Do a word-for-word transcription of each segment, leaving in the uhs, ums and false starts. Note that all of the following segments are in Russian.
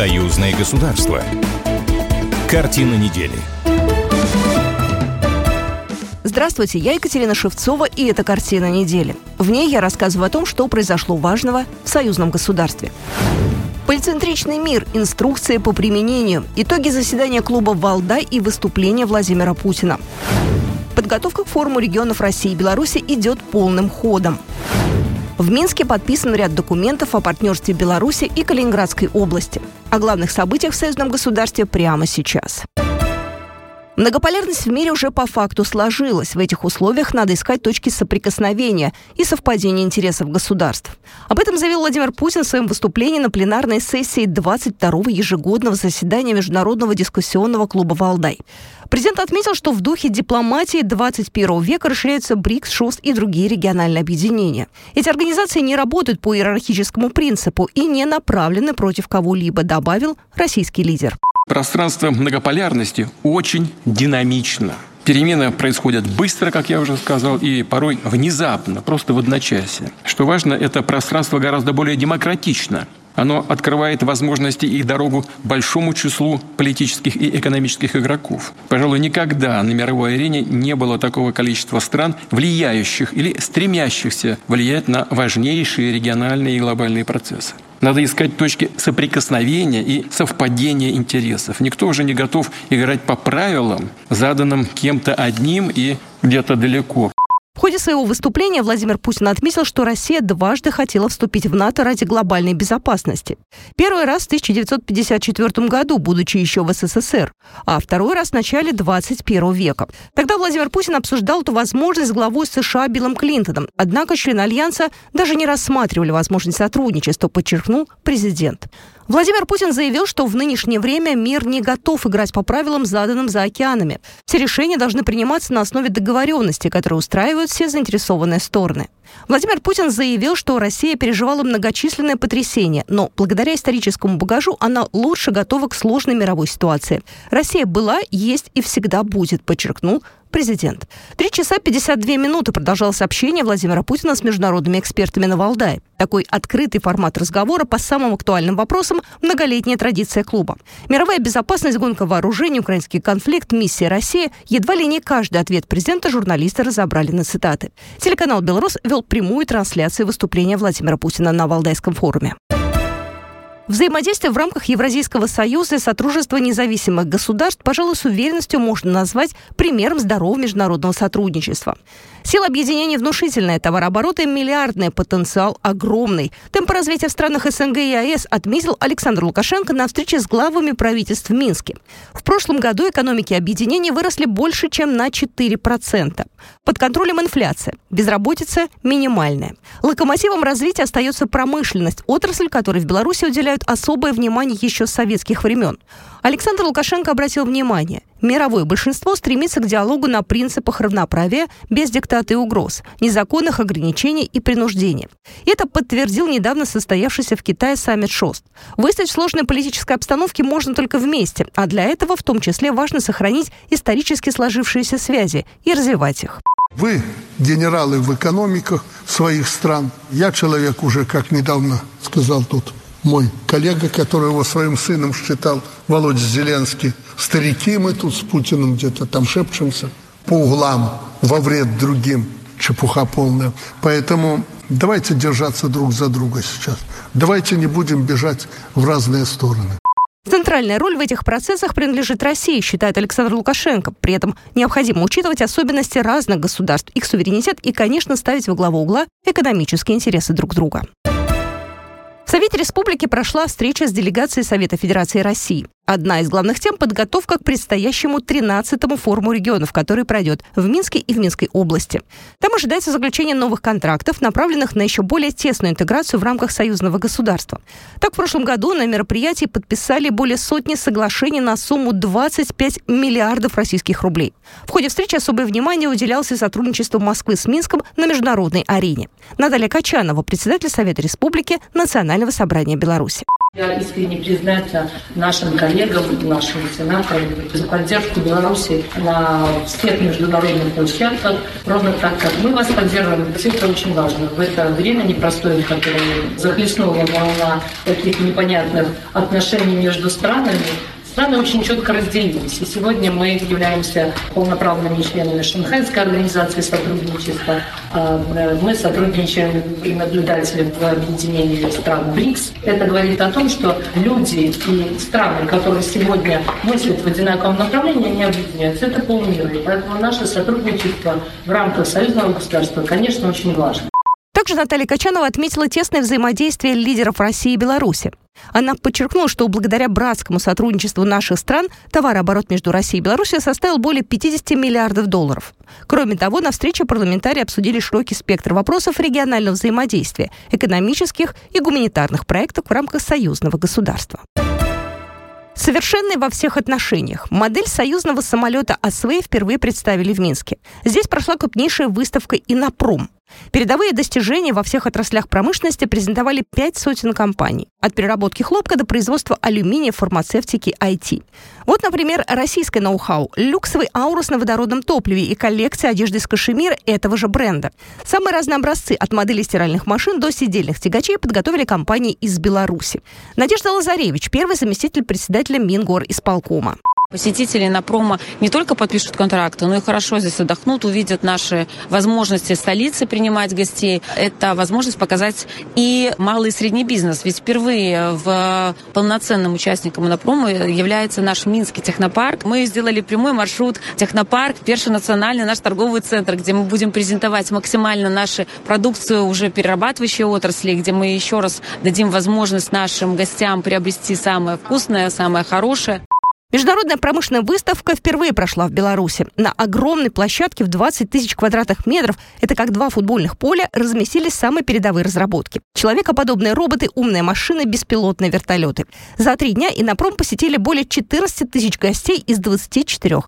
Союзное государство. Картина недели. Здравствуйте, я Екатерина Шевцова, и это «Картина недели». В ней я рассказываю о том, что произошло важного в союзном государстве. Полицентричный мир, инструкции по применению, итоги заседания клуба «Валдай» и выступления Владимира Путина. Подготовка к форуму регионов России и Беларуси идет полным ходом. В Минске подписан ряд документов о партнерстве Беларуси и Калининградской области. О главных событиях в союзном государстве прямо сейчас. Многополярность в мире уже по факту сложилась. В этих условиях надо искать точки соприкосновения и совпадения интересов государств. Об этом заявил Владимир Путин в своем выступлении на пленарной сессии двадцать второго ежегодного заседания Международного дискуссионного клуба «Валдай». Президент отметил, что в духе дипломатии двадцать первого века расширяются БРИКС, ШОС и другие региональные объединения. Эти организации не работают по иерархическому принципу и не направлены против кого-либо, добавил российский лидер. Пространство многополярности очень динамично. Перемены происходят быстро, как я уже сказал, и порой внезапно, просто в одночасье. Что важно, это пространство гораздо более демократично. Оно открывает возможности и дорогу большому числу политических и экономических игроков. Пожалуй, никогда на мировой арене не было такого количества стран, влияющих или стремящихся влиять на важнейшие региональные и глобальные процессы. Надо искать точки соприкосновения и совпадения интересов. Никто уже не готов играть по правилам, заданным кем-то одним и где-то далеко. В ходе своего выступления Владимир Путин отметил, что Россия дважды хотела вступить в НАТО ради глобальной безопасности. Первый раз в тысяча девятьсот пятьдесят четвёртом году, будучи еще в СССР, а второй раз в начале двадцать первого века. Тогда Владимир Путин обсуждал эту возможность с главой США Биллом Клинтоном. Однако члены Альянса даже не рассматривали возможность сотрудничества, подчеркнул президент. Владимир Путин заявил, что в нынешнее время мир не готов играть по правилам, заданным за океанами. Все решения должны приниматься на основе договоренности, которые устраивают все заинтересованные стороны. Владимир Путин заявил, что Россия переживала многочисленные потрясения, но благодаря историческому багажу она лучше готова к сложной мировой ситуации. Россия была, есть и всегда будет, подчеркнул президент. Три часа пятьдесят две минуты продолжалось общение Владимира Путина с международными экспертами на Валдае. Такой открытый формат разговора по самым актуальным вопросам – многолетняя традиция клуба. Мировая безопасность, гонка вооружений, украинский конфликт, миссия России – едва ли не каждый ответ президента журналисты разобрали на цитаты. Телеканал «Белрос» вел прямую трансляцию выступления Владимира Путина на Валдайском форуме. Взаимодействие в рамках Евразийского союза и сотрудничества независимых государств, пожалуй, с уверенностью можно назвать примером здорового международного сотрудничества. Сила объединений внушительная, товарооборот и миллиардный потенциал огромный. Темпы развития в странах СНГ и ЕС отметил Александр Лукашенко на встрече с главами правительств в Минске. В прошлом году экономики объединений выросли больше, чем на четыре процента. Под контролем инфляция, безработица минимальная. Локомотивом развития остается промышленность, отрасль, которой в Беларуси уделяют особое внимание еще с советских времен. Александр Лукашенко обратил внимание, мировое большинство стремится к диалогу на принципах равноправия, без диктата и угроз, незаконных ограничений и принуждения. Это подтвердил недавно состоявшийся в Китае саммит ШОС. Выстоять в сложной политической обстановке можно только вместе, а для этого в том числе важно сохранить исторически сложившиеся связи и развивать их. Вы генералы в экономиках своих стран. Я человек уже, как недавно сказал тут мой коллега, который его своим сыном считал, Володя Зеленский. Старики мы тут с Путиным где-то там шепчемся по углам во вред другим. Чепуха полная. Поэтому давайте держаться друг за друга сейчас. Давайте не будем бежать в разные стороны. Центральная роль в этих процессах принадлежит России, считает Александр Лукашенко. При этом необходимо учитывать особенности разных государств, их суверенитет и, конечно, ставить во главу угла экономические интересы друг друга. В Совете Республики прошла встреча с делегацией Совета Федерации России. Одна из главных тем – подготовка к предстоящему тринадцатому форуму регионов, который пройдет в Минске и в Минской области. Там ожидается заключение новых контрактов, направленных на еще более тесную интеграцию в рамках союзного государства. Так, в прошлом году на мероприятии подписали более сотни соглашений на сумму двадцать пять миллиардов российских рублей. В ходе встречи особое внимание уделялось и сотрудничеству Москвы с Минском на международной арене. Наталья Качанова, председатель Совета Республики, Национального собрания Беларуси. Я искренне признательна нашим коллегам, нашим сенаторам за поддержку Беларуси на всех международных площадках, ровно так, как мы вас поддерживаем. Все это очень важно. В это время непростое, которое захлестнула волна таких непонятных отношений между странами, страны очень четко разделились. И сегодня мы являемся полноправными членами Шанхайской организации сотрудничества. Мы сотрудничаем и наблюдатели в объединении стран БРИКС. Это говорит о том, что люди и страны, которые сегодня мыслят в одинаковом направлении, они объединяются. Это полмира. И поэтому наше сотрудничество в рамках союзного государства, конечно, очень важно. Также Наталья Качанова отметила тесное взаимодействие лидеров России и Беларуси. Она подчеркнула, что благодаря братскому сотрудничеству наших стран товарооборот между Россией и Беларусью составил более пятьдесят миллиардов долларов. Кроме того, на встрече парламентарии обсудили широкий спектр вопросов регионального взаимодействия, экономических и гуманитарных проектов в рамках союзного государства. Совершенный во всех отношениях. Модель союзного самолета «Освей» впервые представили в Минске. Здесь прошла крупнейшая выставка «Иннопром». Передовые достижения во всех отраслях промышленности презентовали пять сотен компаний. От переработки хлопка до производства алюминия, фармацевтики, ай ти. Вот, например, российское ноу-хау. Люксовый аурус на водородном топливе и коллекция одежды из кашемира этого же бренда. Самые разные образцы от моделей стиральных машин до сидельных тягачей подготовили компании из Беларуси. Надежда Лазаревич, первый заместитель председателя Мингорисполкома. Посетители Иннопрома не только подпишут контракты, но и хорошо здесь отдохнут, увидят наши возможности столицы принимать гостей. Это возможность показать и малый и средний бизнес. Ведь впервые в полноценным участником Иннопрома является наш Минский технопарк. Мы сделали прямой маршрут технопарк, Перший национальный наш торговый центр, где мы будем презентовать максимально нашу продукцию уже перерабатывающей отрасли, где мы еще раз дадим возможность нашим гостям приобрести самое вкусное, самое хорошее. Международная промышленная выставка впервые прошла в Беларуси. На огромной площадке в двадцать тысяч квадратных метров, это как два футбольных поля, разместились самые передовые разработки. Человекоподобные роботы, умные машины, беспилотные вертолеты. За три дня Иннопром посетили более четырнадцать тысяч гостей из двадцати четырёх.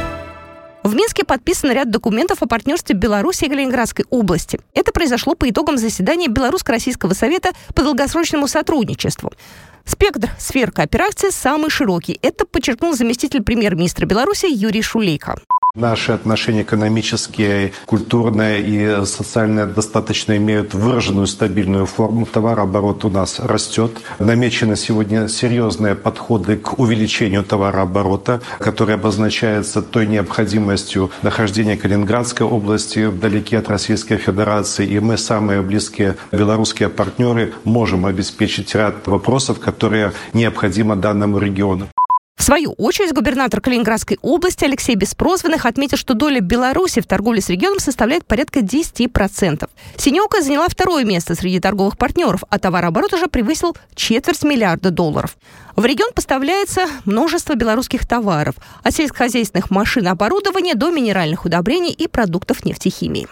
В Минске подписан ряд документов о партнерстве Беларуси и Калининградской области. Это произошло по итогам заседания Белорусско-Российского совета по долгосрочному сотрудничеству. Спектр сфер кооперации самый широкий. Это подчеркнул заместитель премьер-министра Беларуси Юрий Шулейко. Наши отношения экономические, культурные и социальные достаточно имеют выраженную стабильную форму. Товарооборот у нас растет. Намечены сегодня серьезные подходы к увеличению товарооборота, который обозначается той необходимостью нахождения Калининградской области вдалеке от Российской Федерации. И мы, самые близкие белорусские партнеры, можем обеспечить ряд вопросов, которые необходимы данному региону. В свою очередь, губернатор Калининградской области Алексей Беспрозванных отметил, что доля Беларуси в торговле с регионом составляет порядка десять процентов. Синеока заняла второе место среди торговых партнеров, а товарооборот уже превысил четверть миллиарда долларов. В регион поставляется множество белорусских товаров, от сельскохозяйственных машин и оборудования до минеральных удобрений и продуктов нефтехимии.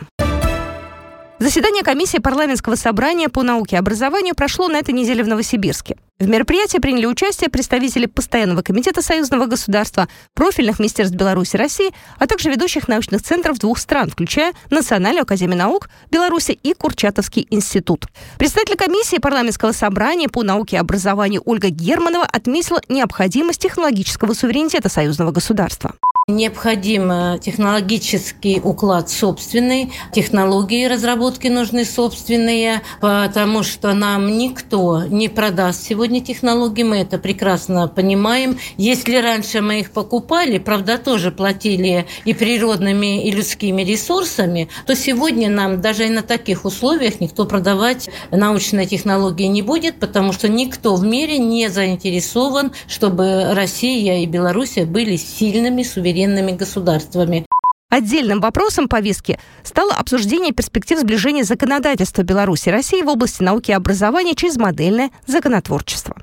Заседание комиссии парламентского собрания по науке и образованию прошло на этой неделе в Новосибирске. В мероприятии приняли участие представители Постоянного комитета союзного государства, профильных министерств Беларуси и России, а также ведущих научных центров двух стран, включая Национальную академию наук Беларуси и Курчатовский институт. Председатель комиссии парламентского собрания по науке и образованию Ольга Германова отметила необходимость технологического суверенитета союзного государства. Необходим технологический уклад собственный, технологии разработки нужны собственные, потому что нам никто не продаст сегодня технологии, мы это прекрасно понимаем. Если раньше мы их покупали, правда, тоже платили и природными, и людскими ресурсами, то сегодня нам даже и на таких условиях никто продавать научные технологии не будет, потому что никто в мире не заинтересован, чтобы Россия и Беларусь были сильными, суверенными государствами. Отдельным вопросом повестки стало обсуждение перспектив сближения законодательства Беларуси и России в области науки и образования через модельное законотворчество.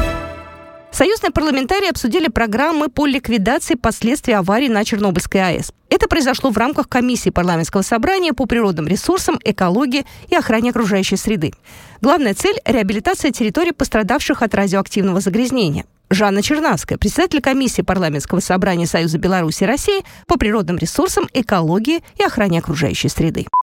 Союзные парламентарии обсудили программы по ликвидации последствий аварии на Чернобыльской АЭС. Это произошло в рамках комиссии парламентского собрания по природным ресурсам, экологии и охране окружающей среды. Главная цель – реабилитация территорий, пострадавших от радиоактивного загрязнения. Жанна Чернавская, председатель комиссии парламентского собрания Союза Беларуси и России по природным ресурсам, экологии и охране окружающей среды.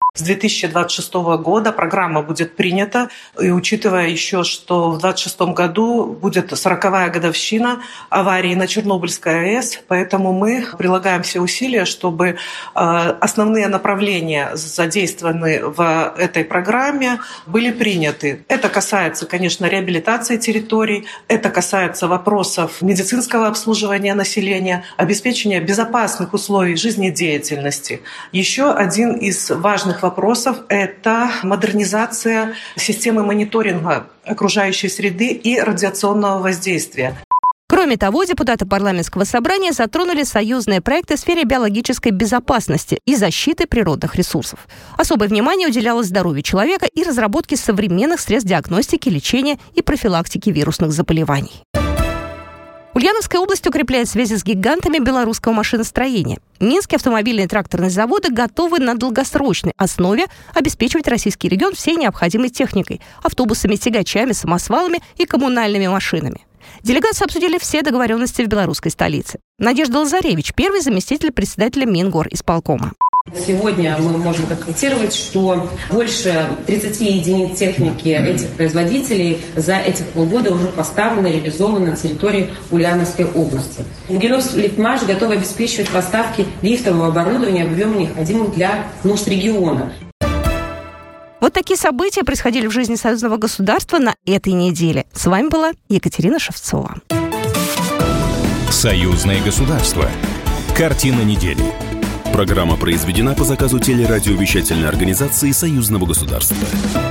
С две тысячи двадцать шестого года программа будет принята, и учитывая еще, что в две тысячи двадцать шестом году будет сороковая годовщина аварии на Чернобыльской АЭС, поэтому мы прилагаем все усилия, чтобы основные направления, задействованные в этой программе, были приняты. Это касается, конечно, реабилитации территорий, это касается вопросов медицинского обслуживания населения, обеспечения безопасных условий жизнедеятельности. Еще один из важных вопросов – это модернизация системы мониторинга окружающей среды и радиационного воздействия. Кроме того, депутаты парламентского собрания затронули союзные проекты в сфере биологической безопасности и защиты природных ресурсов. Особое внимание уделялось здоровью человека и разработке современных средств диагностики, лечения и профилактики вирусных заболеваний. Ульяновская область укрепляет связи с гигантами белорусского машиностроения. Минские автомобильные и тракторные заводы готовы на долгосрочной основе обеспечивать российский регион всей необходимой техникой – автобусами, тягачами, самосвалами и коммунальными машинами. Делегации обсудили все договоренности в белорусской столице. Надежда Лазаревич – первый заместитель председателя Мингорисполкома. Сегодня мы можем констатировать, что больше тридцати единиц техники этих производителей за эти полгода уже поставлено и реализовано на территории Ульяновской области. Могилев-Лифтмаш готов обеспечивать поставки лифтового оборудования в объеме, необходимых для нужд региона. Вот такие события происходили в жизни союзного государства на этой неделе. С вами была Екатерина Шевцова. Союзное государство. Картина недели. Программа произведена по заказу телерадиовещательной организации Союзного государства.